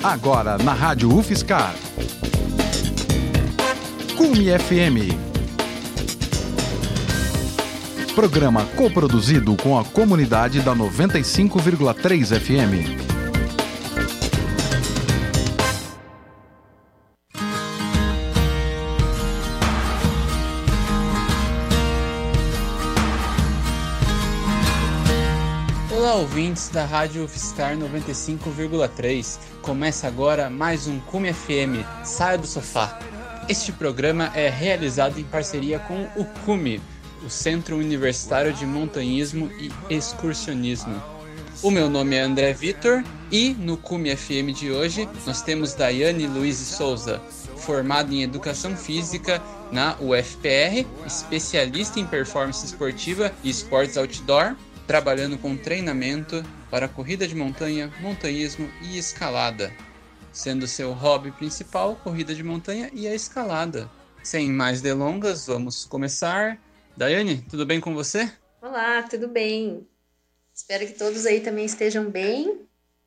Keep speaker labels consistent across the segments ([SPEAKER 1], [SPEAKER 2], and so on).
[SPEAKER 1] Agora na Rádio UFSCar. Cume FM. Programa coproduzido com a comunidade da 95,3 FM.
[SPEAKER 2] Olá, ouvintes da Rádio UFSCar 95,3. Começa agora mais um Cume FM, Saia do Sofá. Este programa é realizado em parceria com o CUME, o Centro Universitário de Montanhismo e Excursionismo. O meu nome é André Vitor e no Cume FM de hoje nós temos Daiane Luiz Souza, formada em Educação Física na UFPR, especialista em performance esportiva e esportes outdoor, trabalhando com treinamento para corrida de montanha, montanhismo e escalada, sendo seu hobby principal corrida de montanha e a escalada. Sem mais delongas, vamos começar. Daiane, tudo bem com você?
[SPEAKER 3] Olá, tudo bem? Espero que todos aí também estejam bem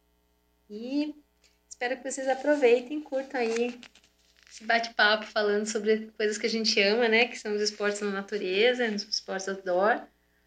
[SPEAKER 3] e espero que vocês aproveitem e curtam aí esse bate-papo falando sobre coisas que a gente ama, né? Que são os esportes na natureza, os esportes outdoor.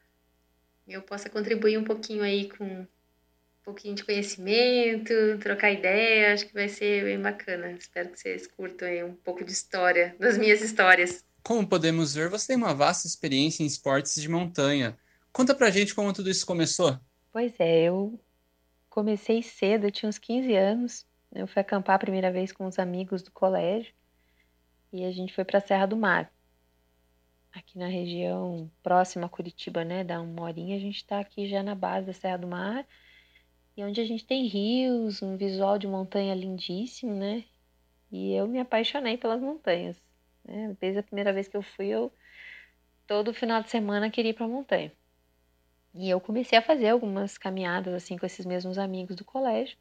[SPEAKER 3] Eu possa contribuir um pouquinho aí com um pouquinho de conhecimento, trocar ideia, acho que vai ser bem bacana. Espero que vocês curtam aí um pouco de história, das minhas histórias.
[SPEAKER 2] Como podemos ver, você tem uma vasta experiência em esportes de montanha. Conta pra gente como tudo isso começou.
[SPEAKER 4] Pois é, eu comecei cedo, eu tinha uns 15 anos. Eu fui acampar a primeira vez com os amigos do colégio e a gente foi para a Serra do Mar. Aqui na região próxima a Curitiba, né? Dá uma horinha, a gente está aqui já na base da Serra do Mar, e onde a gente tem rios, um visual de montanha lindíssimo, né? E eu me apaixonei pelas montanhas, né? Desde a primeira vez que eu fui, todo final de semana queria ir para a montanha. E eu comecei a fazer algumas caminhadas assim com esses mesmos amigos do colégio.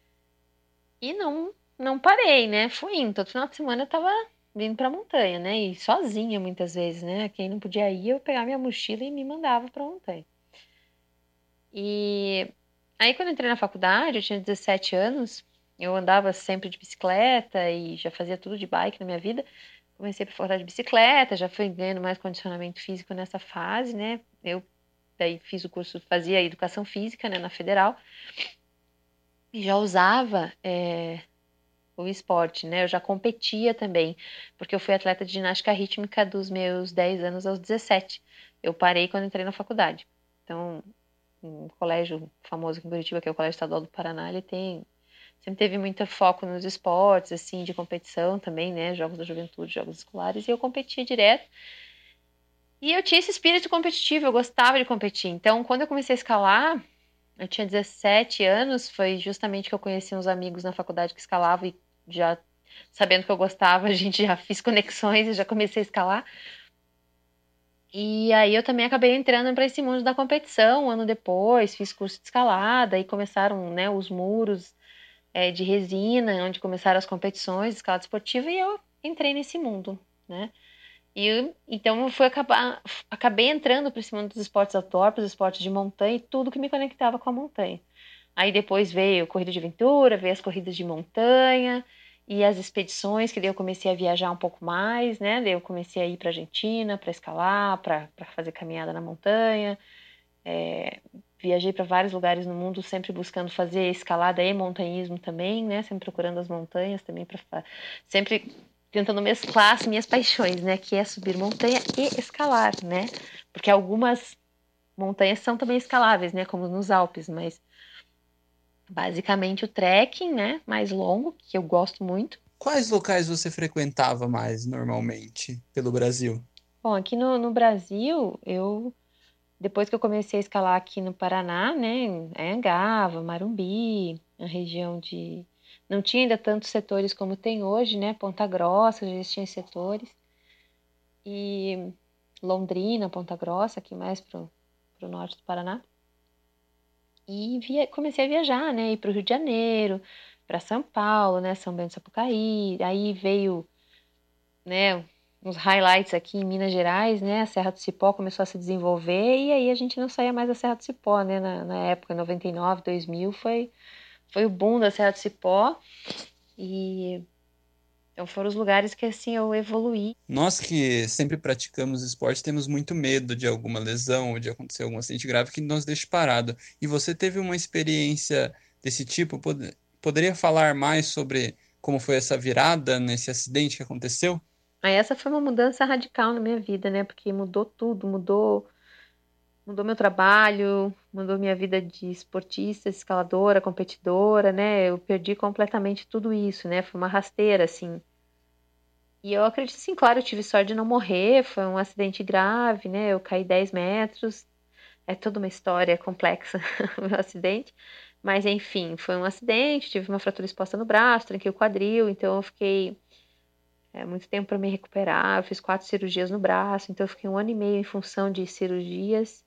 [SPEAKER 4] E não parei, né? Fui indo, todo final de semana eu tava vindo pra montanha, né? E sozinha muitas vezes, né? Quem não podia ir, eu pegava minha mochila e me mandava pra montanha. E aí quando eu entrei na faculdade, eu tinha 17 anos, eu andava sempre de bicicleta e já fazia tudo de bike na minha vida. Comecei pra faculdade de bicicleta, já fui ganhando mais condicionamento físico nessa fase, né? Eu daí fiz o curso, fazia educação física, né, na Federal. E já usava o esporte, né? Eu já competia também, porque eu fui atleta de ginástica rítmica dos meus 10 anos aos 17. Eu parei quando entrei na faculdade. Então, um colégio famoso aqui em Curitiba, que é o Colégio Estadual do Paraná, ele sempre teve muito foco nos esportes, assim, de competição também, né? Jogos da juventude, jogos escolares, e eu competia direto. E eu tinha esse espírito competitivo, eu gostava de competir. Então, quando eu comecei a escalar, eu tinha 17 anos, foi justamente que eu conheci uns amigos na faculdade que escalavam e já sabendo que eu gostava, a gente já fiz conexões e já comecei a escalar. E aí eu também acabei entrando para esse mundo da competição, um ano depois, fiz curso de escalada e começaram, né, os muros de resina, onde começaram as competições de escalada esportiva e eu entrei nesse mundo, né? Então eu acabei entrando para esse mundo dos esportes outdoor, para os esportes de montanha e tudo que me conectava com a montanha. Aí depois veio corrida de aventura, veio as corridas de montanha e as expedições, que daí eu comecei a viajar um pouco mais, né? Daí eu comecei a ir para Argentina para escalar, para fazer caminhada na montanha. Viajei para vários lugares no mundo, sempre buscando fazer escalada e montanhismo também, né? Sempre procurando as montanhas também, sempre tentando mesclar as minhas paixões, né? Que é subir montanha e escalar, né? Porque algumas montanhas são também escaláveis, né? Como nos Alpes, mas basicamente o trekking, né? Mais longo, que eu gosto muito.
[SPEAKER 2] Quais locais você frequentava mais normalmente pelo Brasil?
[SPEAKER 4] Bom, aqui no Brasil, depois que eu comecei a escalar aqui no Paraná, né? Em Anhangaba, Marumbi, a região de... Não tinha ainda tantos setores como tem hoje, né? Ponta Grossa já existiam setores. E Londrina, Ponta Grossa, aqui mais pro norte do Paraná. E comecei a viajar, né? Ir para o Rio de Janeiro, para São Paulo, né? São Bento do Sapucaí. Aí veio, né? Uns highlights aqui em Minas Gerais, né? A Serra do Cipó começou a se desenvolver e aí a gente não saía mais da Serra do Cipó, né? Na época, 99, 2000, foi foi o boom da Serra do Cipó. E então foram os lugares que assim eu evoluí.
[SPEAKER 2] Nós que sempre praticamos esporte temos muito medo de alguma lesão ou de acontecer algum acidente grave que nos deixe parado. E você teve uma experiência desse tipo? Poderia falar mais sobre como foi essa virada nesse acidente que aconteceu?
[SPEAKER 4] Aí essa foi uma mudança radical na minha vida, né? Porque mudou tudo, mudou meu trabalho, mudou minha vida de esportista, escaladora, competidora, né? Eu perdi completamente tudo isso, né? Foi uma rasteira, assim. E eu acredito, sim, claro, eu tive sorte de não morrer, foi um acidente grave, né? Eu caí 10 metros, é toda uma história complexa o meu acidente. Mas, enfim, foi um acidente, tive uma fratura exposta no braço, tranquei o quadril, então eu fiquei muito tempo para me recuperar. Eu fiz 4 cirurgias no braço, então eu fiquei 1 ano e meio em função de cirurgias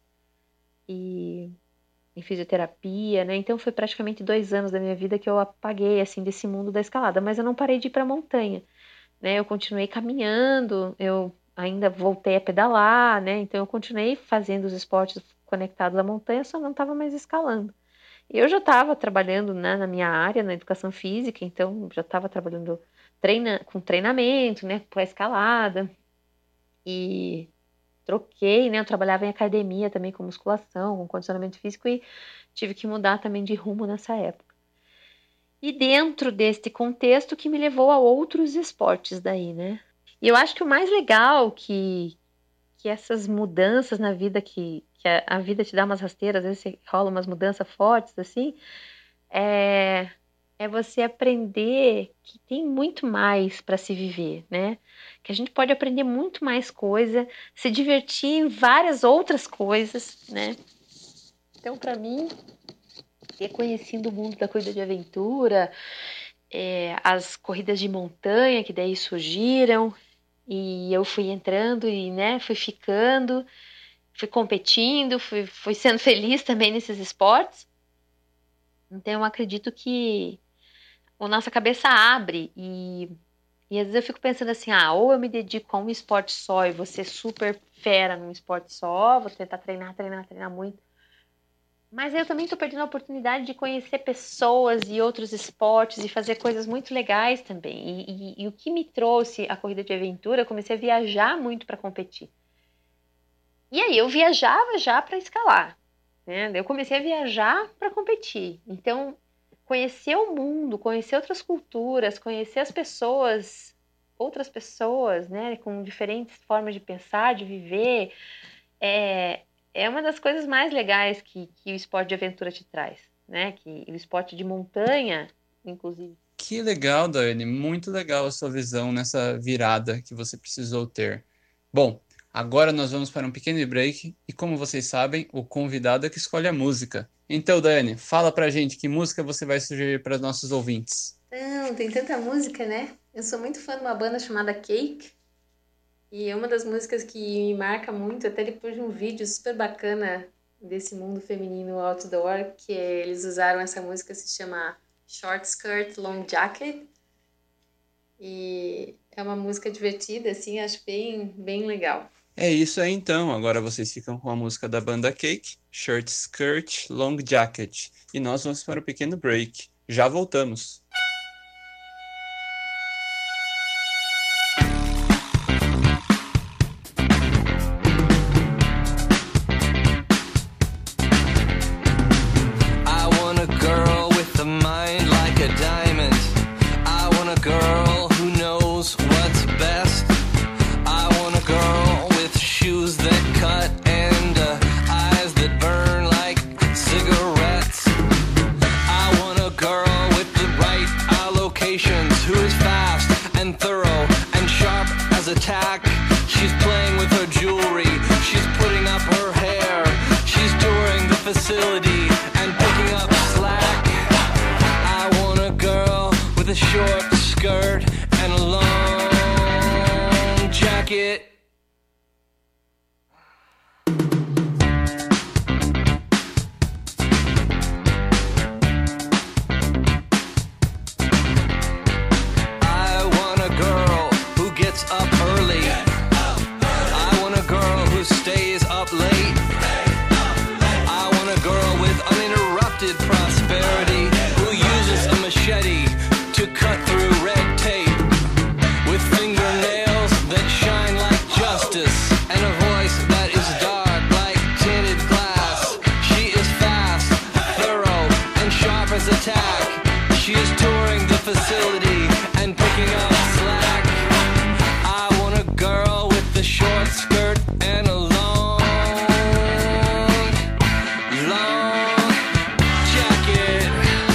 [SPEAKER 4] e em fisioterapia, né? Então foi praticamente 2 anos da minha vida que eu apaguei, assim, desse mundo da escalada, mas eu não parei de ir para a montanha, né? Eu continuei caminhando, eu ainda voltei a pedalar, né? Então eu continuei fazendo os esportes conectados à montanha, só não estava mais escalando. Eu já estava trabalhando, né, na minha área, na educação física, então já estava trabalhando com treinamento, né, para escalada. E troquei, né, eu trabalhava em academia também com musculação, com condicionamento físico e tive que mudar também de rumo nessa época. E dentro deste contexto que me levou a outros esportes daí, né. E eu acho que o mais legal que essas mudanças na vida, que a vida te dá umas rasteiras, às vezes rola umas mudanças fortes, assim, é você aprender que tem muito mais para se viver, né? Que a gente pode aprender muito mais coisa, se divertir em várias outras coisas, né? Então, para mim, ter conhecido o mundo da corrida de aventura, as corridas de montanha que daí surgiram, e eu fui entrando e, né, fui ficando, fui competindo, fui sendo feliz também nesses esportes. Então eu acredito que a nossa cabeça abre e às vezes eu fico pensando assim, ou eu me dedico a um esporte só e vou ser super fera num esporte só, vou tentar treinar muito. Mas eu também estou perdendo a oportunidade de conhecer pessoas e outros esportes e fazer coisas muito legais também. E o que me trouxe a corrida de aventura, eu comecei a viajar muito para competir. E aí eu viajava já para escalar, né? Eu comecei a viajar para competir. Então, conhecer o mundo, conhecer outras culturas, conhecer as pessoas, outras pessoas, né? Com diferentes formas de pensar, de viver, é uma das coisas mais legais que o esporte de aventura te traz, né? Que o esporte de montanha, inclusive.
[SPEAKER 2] Que legal, Daiane. Muito legal a sua visão nessa virada que você precisou ter. Bom, agora nós vamos para um pequeno break e, como vocês sabem, o convidado é que escolhe a música. Então, Daiane, fala pra gente que música você vai sugerir para os nossos ouvintes.
[SPEAKER 3] Não, tem tanta música, né? Eu sou muito fã de uma banda chamada Cake. E é uma das músicas que me marca muito, até depois de um vídeo super bacana desse mundo feminino outdoor, que eles usaram essa música, se chama Short Skirt, Long Jacket. E é uma música divertida, assim, acho bem, bem legal.
[SPEAKER 2] É isso aí então, agora vocês ficam com a música da banda Cake, Short Skirt, Long Jacket. E nós vamos para um pequeno break. Já voltamos.
[SPEAKER 5] She's playing with her jewelry, she's putting up her hair, she's touring the facility and picking up slack. I want a girl with a short skirt and a long jacket. I want a girl who gets up early. I want a girl who stays up late. I want a girl with uninterrupted prosperity who uses Mars attack. She is touring the facility and picking up slack. I want a girl with a short skirt and a long jacket.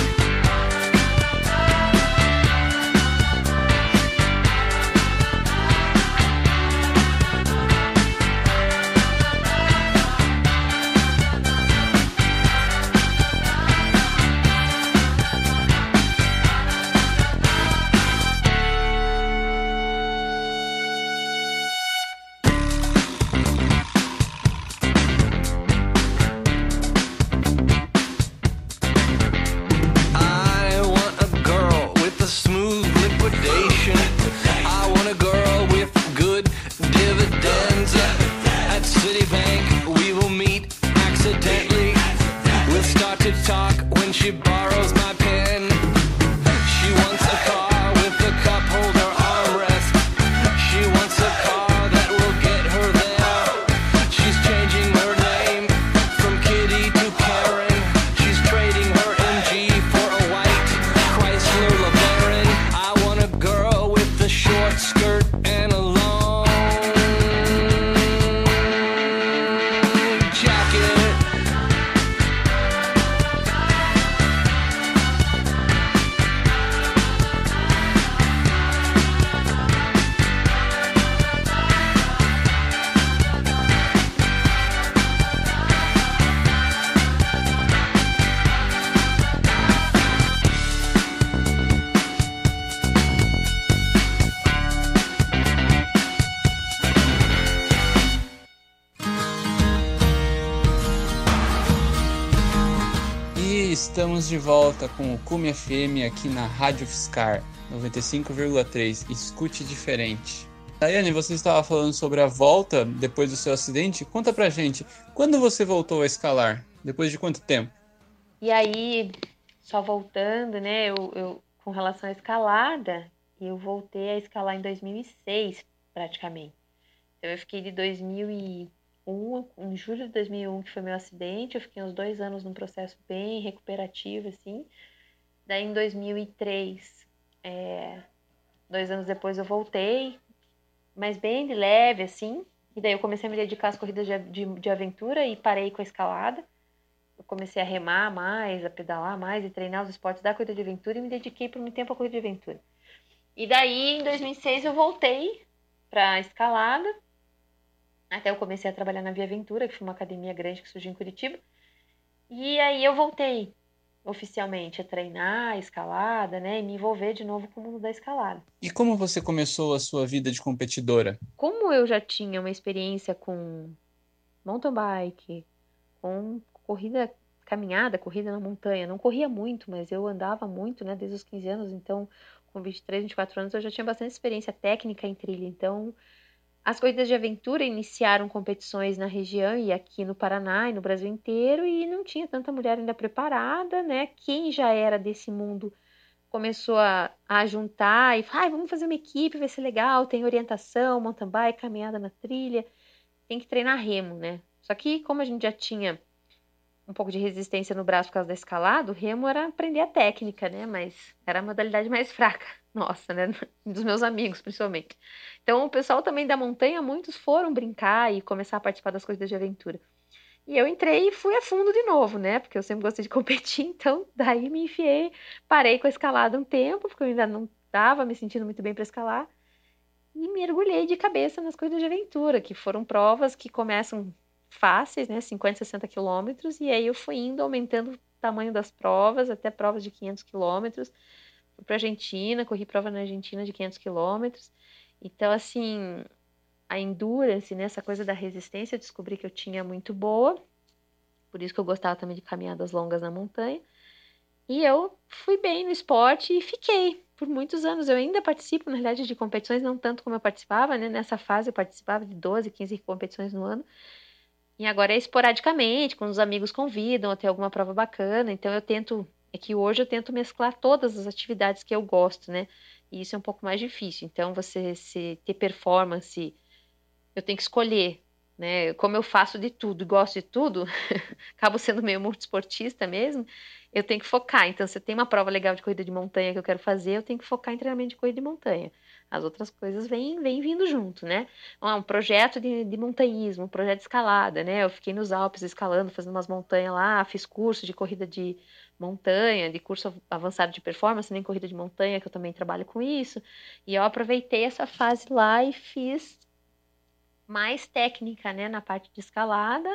[SPEAKER 5] I want a girl with a smooth liquidation. I want a girl with good dividends. At Citibank, we will meet accidentally. We'll start to talk when she borrows my pen. She wants a car with a cup holder armrest. She wants a car that will get her there. She's changing her name from Kitty to Karen. She's trading her MG for a white Chrysler LeBaron. I want a girl with a short skirt and a long jacket.
[SPEAKER 2] E estamos de volta com o Cume FM aqui na Rádio UFSCar 95,3. Escute diferente. Daiane, você estava falando sobre a volta depois do seu acidente. Conta pra gente, quando você voltou a escalar? Depois de quanto tempo?
[SPEAKER 4] E aí, só voltando, né, eu com relação à escalada, eu voltei a escalar em 2006, praticamente. Então, eu fiquei de 2001, em julho de 2001, que foi meu acidente, eu fiquei uns 2 anos num processo bem recuperativo, assim. Daí, em 2003, 2 anos depois, eu voltei, mas bem de leve, assim. E daí, eu comecei a me dedicar às corridas de aventura e parei com a escalada. Eu comecei a remar mais, a pedalar mais e treinar os esportes da corrida de aventura e me dediquei por muito tempo à corrida de aventura. E daí, em 2006, eu voltei para a escalada. Até eu comecei a trabalhar na Via Aventura, que foi uma academia grande que surgiu em Curitiba. E aí eu voltei oficialmente a treinar a escalada, né? E me envolver de novo com o mundo da escalada.
[SPEAKER 2] E como você começou a sua vida de competidora?
[SPEAKER 4] Como eu já tinha uma experiência com mountain bike, com corrida, caminhada, corrida na montanha. Não corria muito, mas eu andava muito, né, desde os 15 anos. Então, com 23, 24 anos, eu já tinha bastante experiência técnica em trilha. Então, as corridas de aventura iniciaram competições na região e aqui no Paraná e no Brasil inteiro. E não tinha tanta mulher ainda preparada, né? Quem já era desse mundo começou a juntar e falar, vamos fazer uma equipe, vai ser legal, tem orientação, mountain bike, caminhada na trilha. Tem que treinar remo, né? Só que como a gente já tinha um pouco de resistência no braço por causa da escalada, o remo era aprender a técnica, né? Mas era a modalidade mais fraca, nossa, né? Dos meus amigos, principalmente. Então, o pessoal também da montanha, muitos foram brincar e começar a participar das corridas de aventura. E eu entrei e fui a fundo de novo, né? Porque eu sempre gostei de competir, então daí me enfiei, parei com a escalada um tempo, porque eu ainda não estava me sentindo muito bem para escalar, e mergulhei de cabeça nas corridas de aventura, que foram provas que começam fáceis, né, 50, 60 quilômetros, e aí eu fui indo, aumentando o tamanho das provas, até provas de 500 quilômetros, fui para a Argentina, corri prova na Argentina de 500 quilômetros, então, assim, a endurance, né, essa coisa da resistência, eu descobri que eu tinha muito boa, por isso que eu gostava também de caminhadas longas na montanha, e eu fui bem no esporte e fiquei por muitos anos. Eu ainda participo, na realidade, de competições, não tanto como eu participava, né? Nessa fase eu participava de 12, 15 competições no ano. E agora é esporadicamente, quando os amigos convidam a ter alguma prova bacana. Então hoje eu tento mesclar todas as atividades que eu gosto, né? E isso é um pouco mais difícil. Então, você ter performance, eu tenho que escolher, né? Como eu faço de tudo e gosto de tudo, acabo sendo meio multiesportista mesmo, eu tenho que focar. Então, se eu tenho uma prova legal de corrida de montanha que eu quero fazer, eu tenho que focar em treinamento de corrida de montanha. As outras coisas vêm vindo junto, né? Um projeto de montanhismo, um projeto de escalada, né? Eu fiquei nos Alpes escalando, fazendo umas montanhas lá, fiz curso de corrida de montanha, de curso avançado de performance, nem corrida de montanha, que eu também trabalho com isso. E eu aproveitei essa fase lá e fiz mais técnica, né? Na parte de escalada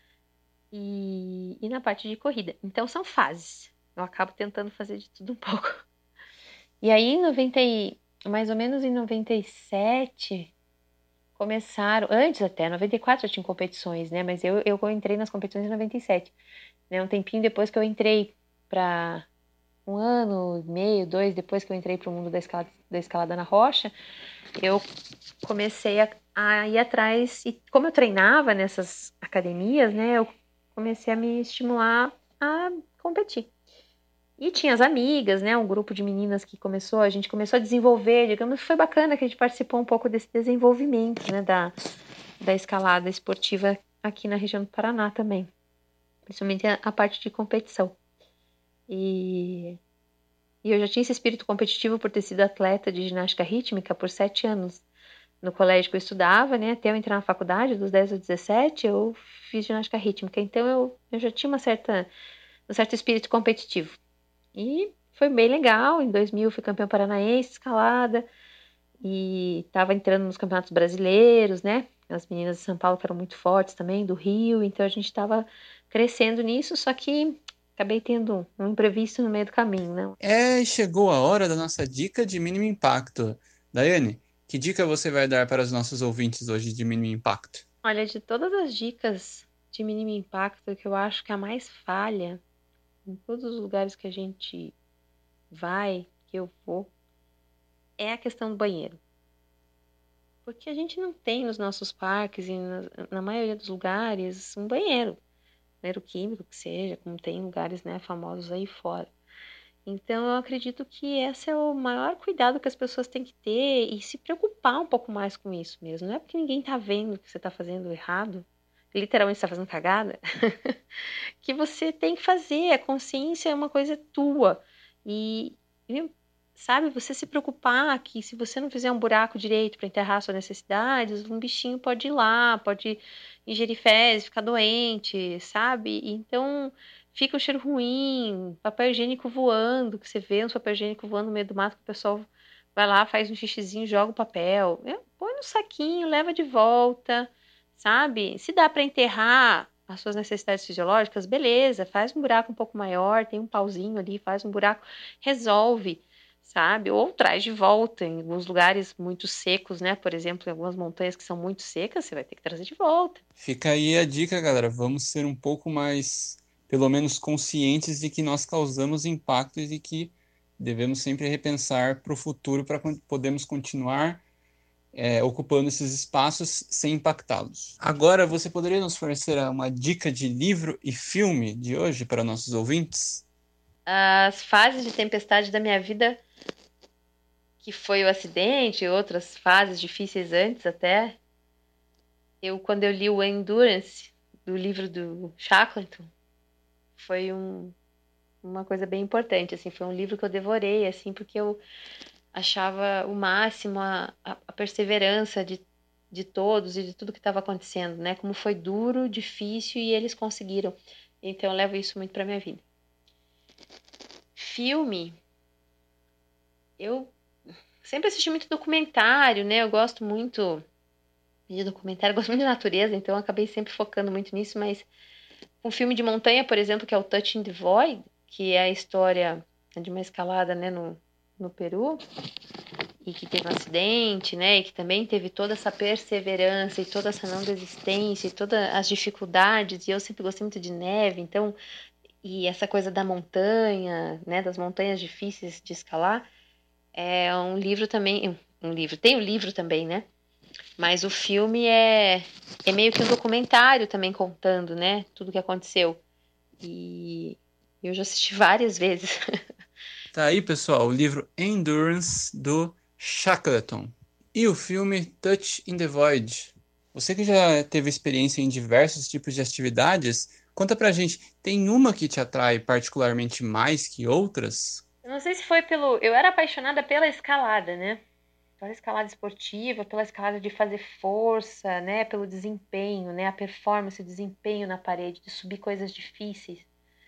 [SPEAKER 4] e na parte de corrida. Então, são fases. Eu acabo tentando fazer de tudo um pouco. E aí, mais ou menos em 97, começaram, antes até, 94 já tinha competições, né? Mas eu entrei nas competições em 97. Né? Um tempinho depois que eu entrei para 1 ano e meio, 2, depois que eu entrei para o mundo da escalada na rocha, eu comecei a ir atrás, e como eu treinava nessas academias, né? Eu comecei a me estimular a competir. E tinha as amigas, né? Um grupo de meninas que a gente começou a desenvolver, digamos, foi bacana que a gente participou um pouco desse desenvolvimento, né? Da escalada esportiva aqui na região do Paraná também. Principalmente a parte de competição. E eu já tinha esse espírito competitivo por ter sido atleta de ginástica rítmica por 7 anos. No colégio que eu estudava, né? Até eu entrar na faculdade, dos 10 aos 17, eu fiz ginástica rítmica. Então eu já tinha um certo espírito competitivo. E foi bem legal. Em 2000 fui campeã paranaense, escalada. E estava entrando nos campeonatos brasileiros, né? As meninas de São Paulo que eram muito fortes também, do Rio. Então a gente estava crescendo nisso, só que acabei tendo um imprevisto no meio do caminho, né?
[SPEAKER 2] Chegou a hora da nossa dica de mínimo impacto. Daiane, que dica você vai dar para os nossos ouvintes hoje de mínimo impacto?
[SPEAKER 4] Olha, de todas as dicas de mínimo impacto, que eu acho que a mais falha em todos os lugares que a gente vai, que eu vou, é a questão do banheiro. Porque a gente não tem nos nossos parques e na maioria dos lugares um banheiro químico que seja, como tem lugares, né, famosos aí fora. Então eu acredito que esse é o maior cuidado que as pessoas têm que ter e se preocupar um pouco mais com isso mesmo. Não é porque ninguém tá vendo que você tá fazendo errado, literalmente está fazendo cagada, que você tem que fazer. A consciência é uma coisa tua. E sabe, você se preocupar que se você não fizer um buraco direito para enterrar suas necessidades, um bichinho pode ir lá, pode ingerir fezes, ficar doente, sabe? Então fica um cheiro ruim, papel higiênico voando, que você vê um papel higiênico voando no meio do mato, que o pessoal vai lá, faz um xixizinho, joga o papel, põe no saquinho, leva de volta, sabe? Se dá para enterrar as suas necessidades fisiológicas, beleza, faz um buraco um pouco maior, tem um pauzinho ali, faz um buraco, resolve, sabe? Ou traz de volta em alguns lugares muito secos, né? Por exemplo, em algumas montanhas que são muito secas, você vai ter que trazer de volta.
[SPEAKER 2] Fica aí a dica, galera. Vamos ser um pouco mais, pelo menos, conscientes de que nós causamos impactos e que devemos sempre repensar para o futuro para podermos continuar ocupando esses espaços sem impactá-los. Agora, você poderia nos fornecer uma dica de livro e filme de hoje para nossos ouvintes?
[SPEAKER 4] As fases de tempestade da minha vida, que foi o acidente, outras fases difíceis antes até, quando eu li o Endurance, do livro do Shackleton, foi uma coisa bem importante, assim, foi um livro que eu devorei, assim, porque eu achava o máximo a perseverança de todos e de tudo que estava acontecendo, né? Como foi duro, difícil e eles conseguiram. Então eu levo isso muito para minha vida. Filme, eu sempre assisti muito documentário, né? Eu gosto muito de documentário, gosto muito de natureza, então eu acabei sempre focando muito nisso, mas um filme de montanha, por exemplo, que é o Touching the Void, que é a história de uma escalada, né, no Peru, e que teve um acidente, né, e que também teve toda essa perseverança e toda essa não desistência e todas as dificuldades, e eu sempre gostei muito de neve, então, e essa coisa da montanha, né, das montanhas difíceis de escalar, é um livro também, tem um livro também, né, mas o filme é meio que um documentário também contando, né, tudo que aconteceu, e eu já assisti várias vezes.
[SPEAKER 2] Tá aí, pessoal, o livro Endurance, do Shackleton. E o filme Touch in the Void. Você que já teve experiência em diversos tipos de atividades, Conta pra gente, tem uma que te atrai particularmente mais que outras?
[SPEAKER 4] Eu não sei se foi pelo. Eu era apaixonada pela escalada, né? Pela escalada esportiva, pela escalada de fazer força, né? Pelo desempenho, né? A performance, o desempenho na parede, de subir coisas difíceis.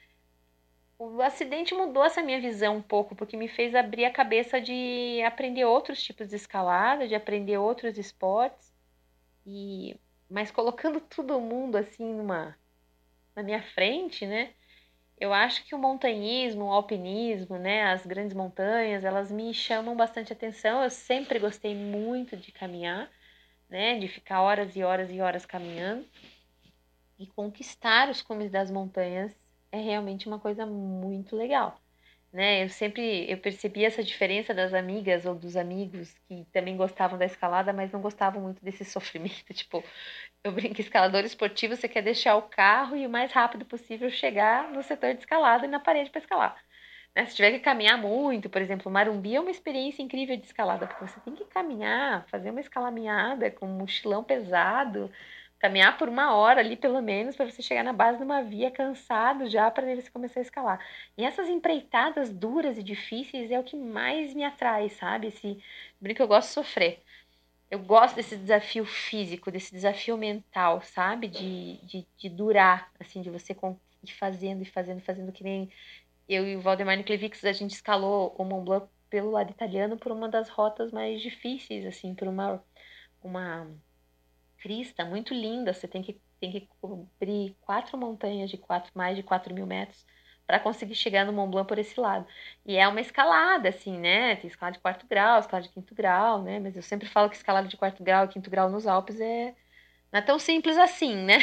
[SPEAKER 4] O acidente mudou essa minha visão um pouco, porque me fez abrir a cabeça de aprender outros tipos de escalada, de aprender outros esportes, e mas colocando todo mundo assim na minha frente, né? Eu acho que o montanhismo, o alpinismo, né, as grandes montanhas, elas me chamam bastante atenção. Eu sempre gostei muito de caminhar, né, de ficar horas e horas e horas caminhando. E conquistar os cumes das montanhas é realmente uma coisa muito legal, né? Eu percebi essa diferença das amigas ou dos amigos que também gostavam da escalada, mas não gostavam muito desse sofrimento. Tipo, eu brinco, escalador esportivo, você quer deixar o carro e o mais rápido possível chegar no setor de escalada e na parede para escalar. Né? Se tiver que caminhar muito, por exemplo, o Marumbi é uma experiência incrível de escalada, porque você tem que caminhar, fazer uma escalaminhada com um mochilão pesado, caminhar por 1 hora ali pelo menos para você chegar na base de uma via cansado já para você começar a escalar. E essas empreitadas duras e difíceis é o que mais me atrai, sabe? Brinco, eu gosto de sofrer. Eu gosto desse desafio físico, desse desafio mental, sabe? De durar, assim, de você ir fazendo e fazendo, fazendo que nem eu e o Valdemar Niklevix, a gente escalou o Mont Blanc pelo lado italiano por uma das rotas mais difíceis, assim, por uma crista muito linda. Você tem que cobrir 4 montanhas de mais de 4.000 metros para conseguir chegar no Mont Blanc por esse lado. E é uma escalada, assim, né? Tem escalada de 4 graus, escalada de 5º grau, né? Mas eu sempre falo que escalada de 4 grau e 5º grau nos Alpes não é tão simples assim, né?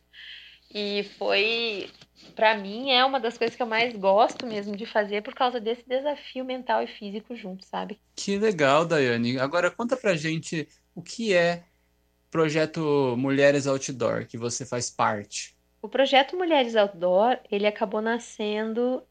[SPEAKER 4] E para mim, é uma das coisas que eu mais gosto mesmo de fazer por causa desse desafio mental e físico junto, sabe?
[SPEAKER 2] Que legal, Daiane. Agora conta pra gente o que é Projeto Mulheres Outdoor, que você faz parte.
[SPEAKER 4] O projeto Mulheres Outdoor, ele acabou nascendo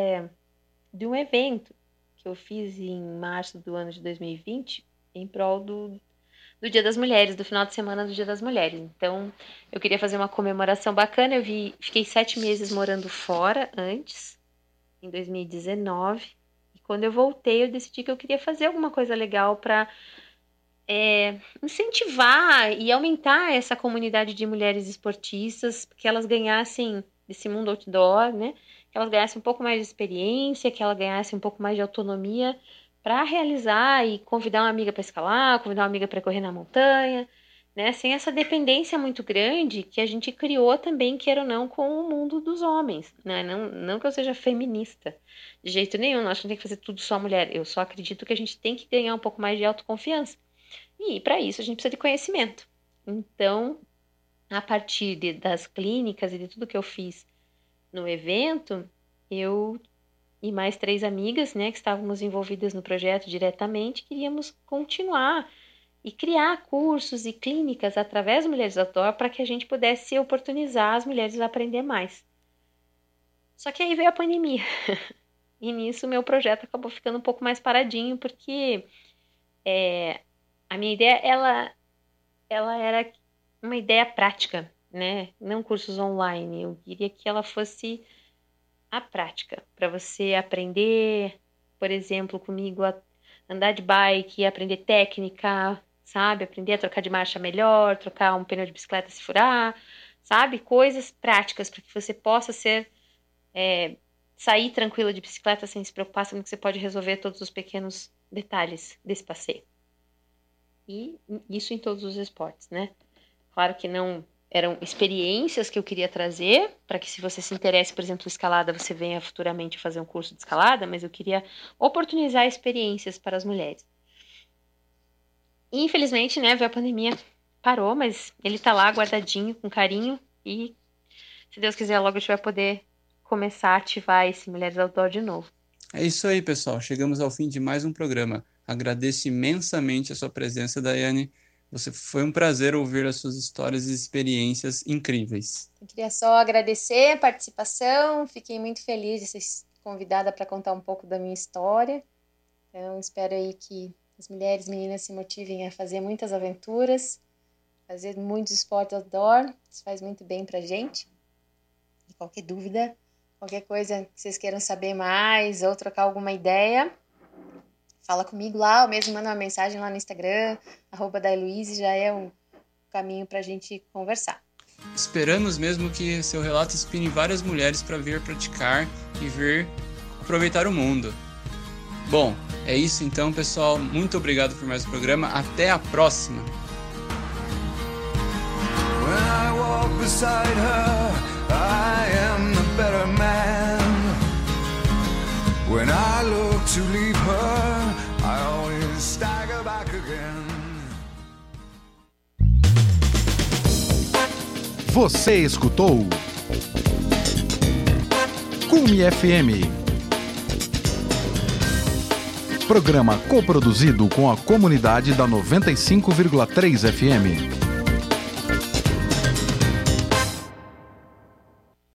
[SPEAKER 4] de um evento que eu fiz em março do ano de 2020 em prol do Dia das Mulheres, do final de semana do Dia das Mulheres. Então, eu queria fazer uma comemoração bacana. Fiquei 7 meses morando fora antes, em 2019. E quando eu voltei, eu decidi que eu queria fazer alguma coisa legal para incentivar e aumentar essa comunidade de mulheres esportistas, que elas ganhassem desse mundo outdoor, né? Que elas ganhassem um pouco mais de experiência, que elas ganhassem um pouco mais de autonomia para realizar e convidar uma amiga para escalar, convidar uma amiga para correr na montanha, né? Sem essa dependência muito grande que a gente criou também, queira ou não, com o mundo dos homens, né? Não que eu seja feminista, de jeito nenhum, não acho que tem que fazer tudo só mulher. Eu só acredito que a gente tem que ganhar um pouco mais de autoconfiança. E para isso a gente precisa de conhecimento. Então, a partir das clínicas e de tudo que eu fiz no evento, eu e mais 3 amigas, né, que estávamos envolvidas no projeto diretamente, queríamos continuar e criar cursos e clínicas através das Mulheres Outdoor para que a gente pudesse oportunizar as mulheres a aprender mais. Só que aí veio a pandemia. E nisso meu projeto acabou ficando um pouco mais paradinho, porque a minha ideia, ela era uma ideia prática, né? Não cursos online. Eu queria que ela fosse a prática, para você aprender, por exemplo, comigo a andar de bike, aprender técnica, sabe? Aprender a trocar de marcha melhor, trocar um pneu de bicicleta se furar, sabe? Coisas práticas para que você possa sair tranquila de bicicleta sem se preocupar, sabendo que você pode resolver todos os pequenos detalhes desse passeio. E isso em todos os esportes, né? Claro que não eram experiências que eu queria trazer, para que se você se interesse, por exemplo, escalada, você venha futuramente fazer um curso de escalada, mas eu queria oportunizar experiências para as mulheres. E, infelizmente, né, veio a pandemia, parou, mas ele tá lá guardadinho, com carinho, e se Deus quiser, logo a gente vai poder começar a ativar esse Mulheres Outdoor de novo.
[SPEAKER 2] É isso aí, pessoal. Chegamos ao fim de mais um programa. Agradeço imensamente a sua presença, Daiane. Foi um prazer ouvir as suas histórias e experiências incríveis.
[SPEAKER 3] Eu queria só agradecer a participação, fiquei muito feliz de ser convidada para contar um pouco da minha história. Então, espero aí que as mulheres, meninas se motivem a fazer muitas aventuras, fazer muitos esportes outdoor, isso faz muito bem pra gente. qualquer dúvida, qualquer coisa que vocês queiram saber mais ou trocar alguma ideia, fala comigo lá, ou mesmo manda uma mensagem lá no Instagram, @dailuize, já é o caminho pra gente conversar.
[SPEAKER 2] Esperamos mesmo que seu relato inspire várias mulheres para vir praticar e vir aproveitar o mundo. Bom, é isso então, pessoal. Muito obrigado por mais um programa. Até a próxima!
[SPEAKER 5] When I walk beside her, I am the better man. When I look to leave her, I always stagger back again.
[SPEAKER 1] Você escutou Cume FM. Programa coproduzido com a comunidade da 95,3 FM.